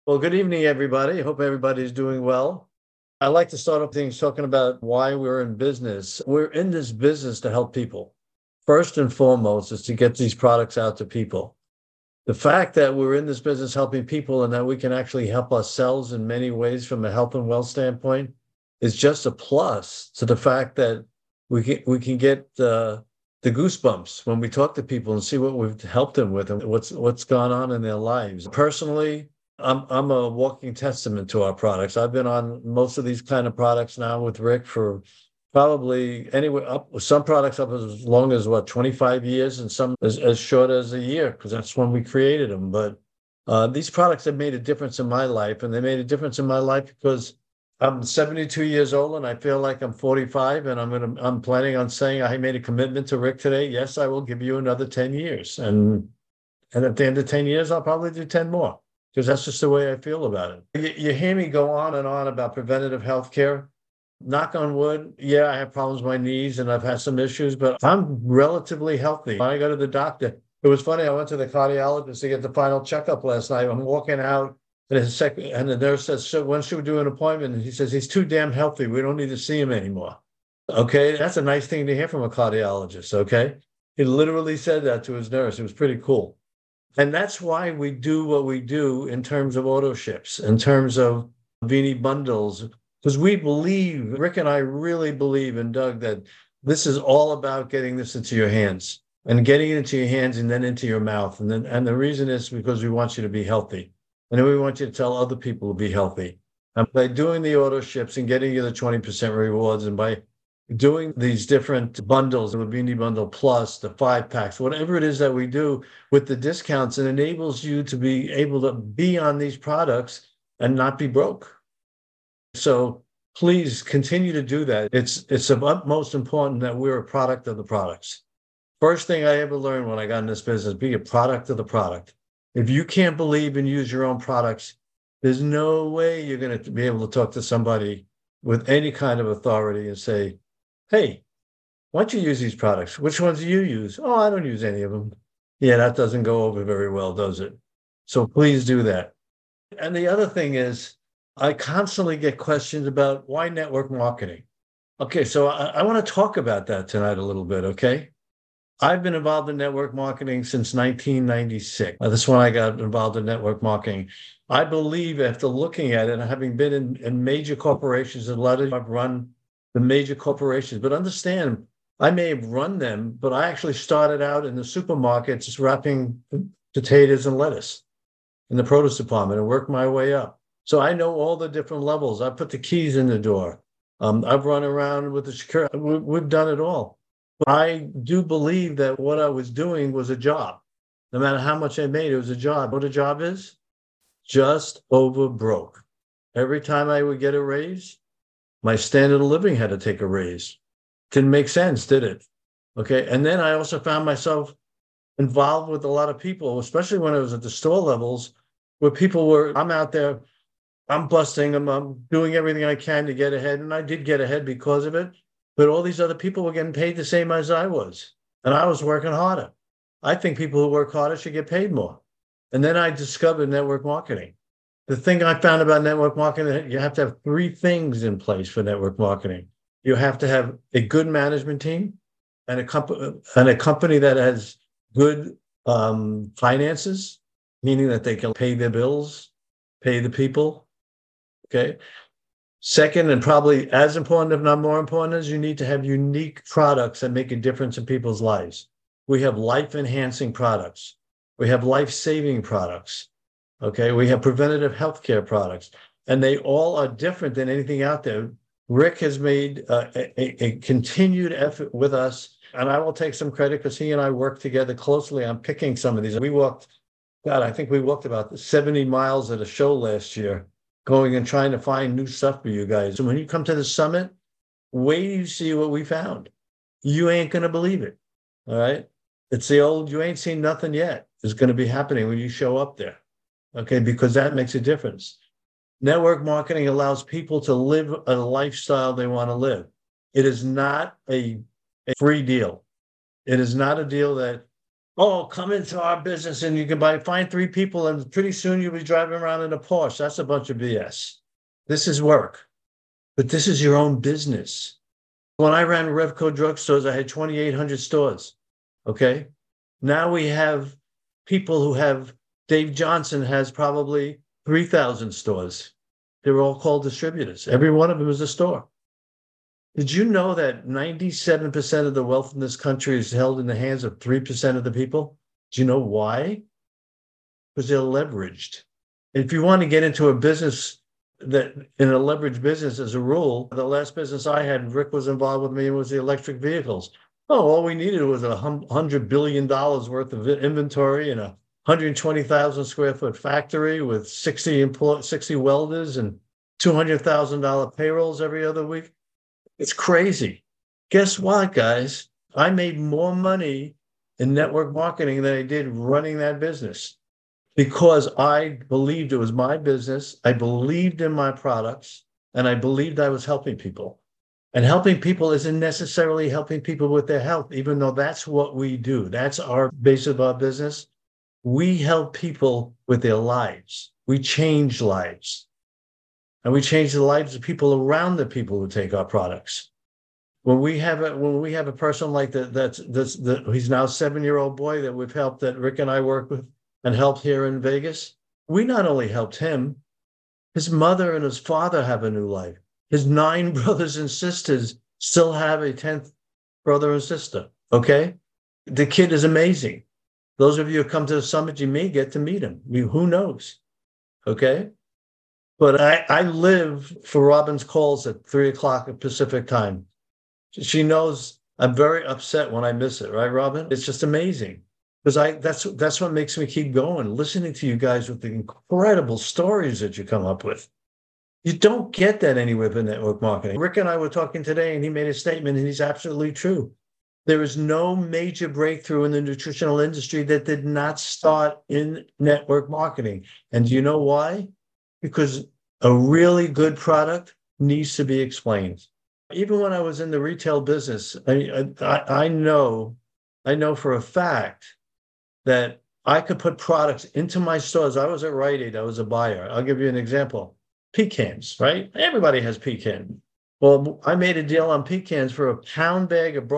Well, good evening, everybody. Hope everybody's doing well. I'd like to start off things talking about why we're in business. We're in this business to help people. First and foremost is to get these products out to people. The fact that we're in this business helping people and that we can actually help ourselves in many ways from a health and wealth standpoint is just a plus to the fact that we can get the goosebumps when we talk to people and see what we've helped them with and what's gone on in their lives. Personally, I'm a walking testament to our products. I've been on most of these kind of products now with Rick for probably anywhere up some products up as long as what 25 years and some as short as a year because that's when we created them. But these products have made a difference in my life, and they made a difference in my life because I'm 72 years old and I feel like I'm 45, and I'm planning on saying I made a commitment to Rick today. Yes, I will give you another 10 years. And at the end of 10 years, I'll probably do 10 more because that's just the way I feel about it. You hear me go on and on about preventative health care. Knock on wood, yeah, I have problems with my knees and I've had some issues, but I'm relatively healthy. When I go to the doctor, it was funny. I went to the cardiologist to get the final checkup last night. I'm walking out, and the nurse says, "So when should we do an appointment?" And he says, "He's too damn healthy. We don't need to see him anymore." Okay, that's a nice thing to hear from a cardiologist. Okay, he literally said that to his nurse. It was pretty cool. And that's why we do what we do in terms of auto ships, in terms of beanie bundles, because we believe, Rick and I really believe, and Doug, that this is all about getting this into your hands and getting it into your hands and then into your mouth. And the reason is because we want you to be healthy. And then we want you to tell other people to be healthy. And by doing the auto ships and getting you the 20% rewards, and by doing these different bundles, the Beanie Bundle Plus, the 5 packs, whatever it is that we do with the discounts, it enables you to be able to be on these products and not be broke. So please continue to do that. It's of utmost important that we're a product of the products. First thing I ever learned when I got in this business, be a product of the product. If you can't believe and use your own products, there's no way you're going to be able to talk to somebody with any kind of authority and say, "Hey, why don't you use these products? Which ones do you use?" "Oh, I don't use any of them." Yeah, that doesn't go over very well, does it? So please do that. And the other thing is, I constantly get questions about why network marketing. Okay, so I want to talk about that tonight a little bit, okay? I've been involved in network marketing since 1996. That's when I got involved in network marketing. I believe after looking at it and having been in major corporations, a lot of I've run the major corporations, but understand I may have run them, but I actually started out in the supermarket just wrapping potatoes and lettuce in the produce department and worked my way up. So I know all the different levels. I put the keys in the door. I've run around with the security. We've done it all. I do believe that what I was doing was a job. No matter how much I made, it was a job. What a job is? Just over broke. Every time I would get a raise, my standard of living had to take a raise. Didn't make sense, did it? Okay. And then I also found myself involved with a lot of people, especially when I was at the store levels, where people were, I'm out there, I'm busting them, I'm doing everything I can to get ahead. And I did get ahead because of it. But all these other people were getting paid the same as I was. And I was working harder. I think people who work harder should get paid more. And then I discovered network marketing. The thing I found about network marketing, you have to have 3 things in place for network marketing. You have to have a good management team and a company that has good finances, meaning that they can pay their bills, pay the people. Okay. Second, and probably as important, if not more important, is you need to have unique products that make a difference in people's lives. We have life enhancing products. We have life saving products. Okay. We have preventative healthcare products, and they all are different than anything out there. Rick has made a continued effort with us, and I will take some credit because he and I worked together closely on picking some of these. God, I think we walked about 70 miles at a show last year, going and trying to find new stuff for you guys. And when you come to the summit, wait till you see what we found. You ain't going to believe it. All right. It's the old, you ain't seen nothing yet is going to be happening when you show up there. Okay. Because that makes a difference. Network marketing allows people to live a lifestyle they want to live. It is not a free deal. It is not a deal that Oh, come into our business and you can find three people, and pretty soon you'll be driving around in a Porsche. That's a bunch of BS. This is work, but this is your own business. When I ran Revco drugstores, I had 2,800 stores. Okay. Now we have people who have, Dave Johnson has probably 3,000 stores. They're all called distributors. Every one of them is a store. Did you know that 97% of the wealth in this country is held in the hands of 3% of the people? Do you know why? Because they're leveraged. If you want to get into a business that in a leveraged business, as a rule, the last business I had, Rick was involved with me, was the electric vehicles. Oh, all we needed was $100 billion worth of inventory and a 120,000 square foot factory with 60 welders and $200,000 payrolls every other week. It's crazy. Guess what, guys? I made more money in network marketing than I did running that business because I believed it was my business. I believed in my products and I believed I was helping people. And helping people isn't necessarily helping people with their health, even though that's what we do. That's our base of our business. We help people with their lives. We change lives. And we change the lives of people around the people who take our products. When we have a person like that, he's now a 7-year-old boy that we've helped, that Rick and I work with and helped here in Vegas, we not only helped him, his mother and his father have a new life. His 9 brothers and sisters still have a 10th brother and sister. Okay. The kid is amazing. Those of you who come to the summit, you may get to meet him. Who knows? Okay. But I live for Robin's calls at 3:00 Pacific time. She knows I'm very upset when I miss it, right, Robin? It's just amazing because that's what makes me keep going, listening to you guys with the incredible stories that you come up with. You don't get that anywhere but network marketing. Rick and I were talking today, and he made a statement, and he's absolutely true. There is no major breakthrough in the nutritional industry that did not start in network marketing. And do you know why? Because a really good product needs to be explained. Even when I was in the retail business, I know for a fact that I could put products into my stores. I was at Rite Aid. I was a buyer. I'll give you an example. Pecans, right? Everybody has pecan. Well, I made a deal on pecans for a pound bag of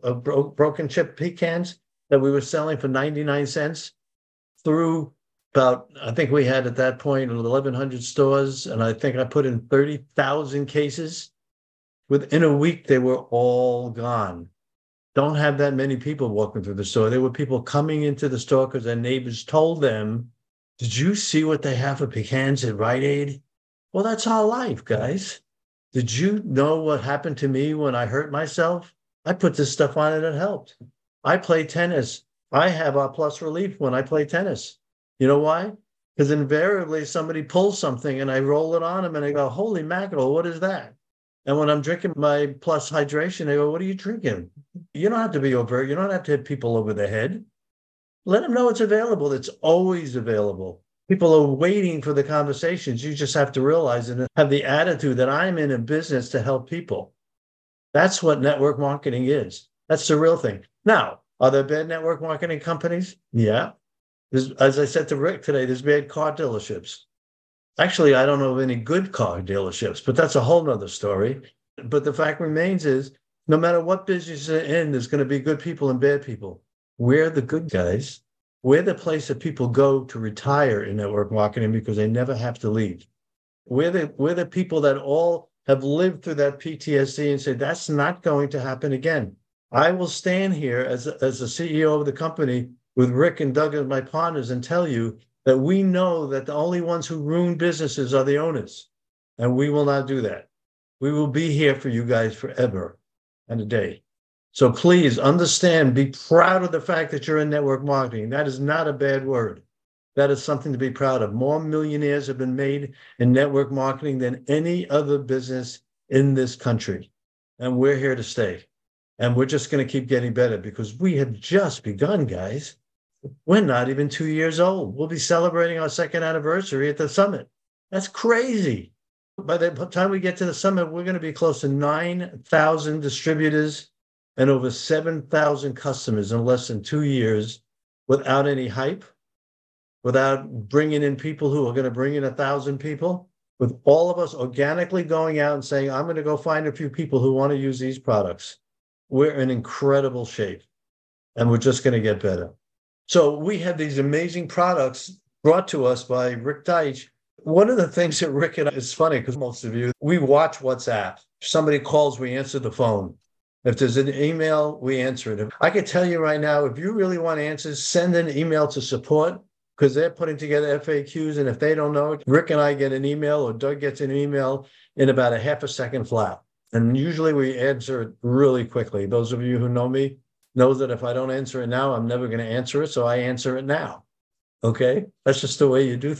broken chip pecans that we were selling for 99 cents through about, I think we had at that point 1,100 stores, and I think I put in 30,000 cases. Within a week, they were all gone. Don't have that many people walking through the store. There were people coming into the store because their neighbors told them, "Did you see what they have for pecans at Rite Aid?" Well, that's our life, guys. Did you know what happened to me when I hurt myself? I put this stuff on and it helped. I play tennis. I have a plus relief when I play tennis. You know why? Because invariably somebody pulls something and I roll it on them and I go, "Holy mackerel, what is that?" And when I'm drinking my plus hydration, they go, "What are you drinking?" You don't have to be overt. You don't have to hit people over the head. Let them know it's available. It's always available. People are waiting for the conversations. You just have to realize and have the attitude that I'm in a business to help people. That's what network marketing is. That's the real thing. Now, are there bad network marketing companies? Yeah. As I said to Rick today, there's bad car dealerships. Actually, I don't know of any good car dealerships, but that's a whole nother story. But the fact remains is no matter what business you're in, there's going to be good people and bad people. We're the good guys. We're the place that people go to retire in network marketing because they never have to leave. We're the people that all have lived through that PTSD and say, that's not going to happen again. I will stand here as the CEO of the company with Rick and Doug as my partners and tell you that we know that the only ones who ruin businesses are the owners. And we will not do that. We will be here for you guys forever and a day. So please understand, be proud of the fact that you're in network marketing. That is not a bad word. That is something to be proud of. More millionaires have been made in network marketing than any other business in this country. And we're here to stay. And we're just going to keep getting better because we have just begun, guys. We're not even 2 years old. We'll be celebrating our second anniversary at the summit. That's crazy. By the time we get to the summit, we're going to be close to 9,000 distributors and over 7,000 customers in less than 2 years. without any hype, without bringing in people who are going to bring in 1,000 people, with all of us organically going out and saying, I'm going to go find a few people who want to use these products. We're in incredible shape and we're just going to get better. So we had these amazing products brought to us by Rick Deitch. One of the things that Rick and I, it's funny because most of you, we watch WhatsApp. If somebody calls, we answer the phone. If there's an email, we answer it. I can tell you right now, if you really want answers, send an email to support because they're putting together FAQs. And if they don't know it, Rick and I get an email or Doug gets an email in about a half a second flat. And usually we answer it really quickly. Those of you who know me know that if I don't answer it now, I'm never going to answer it. So I answer it now. Okay? That's just the way you do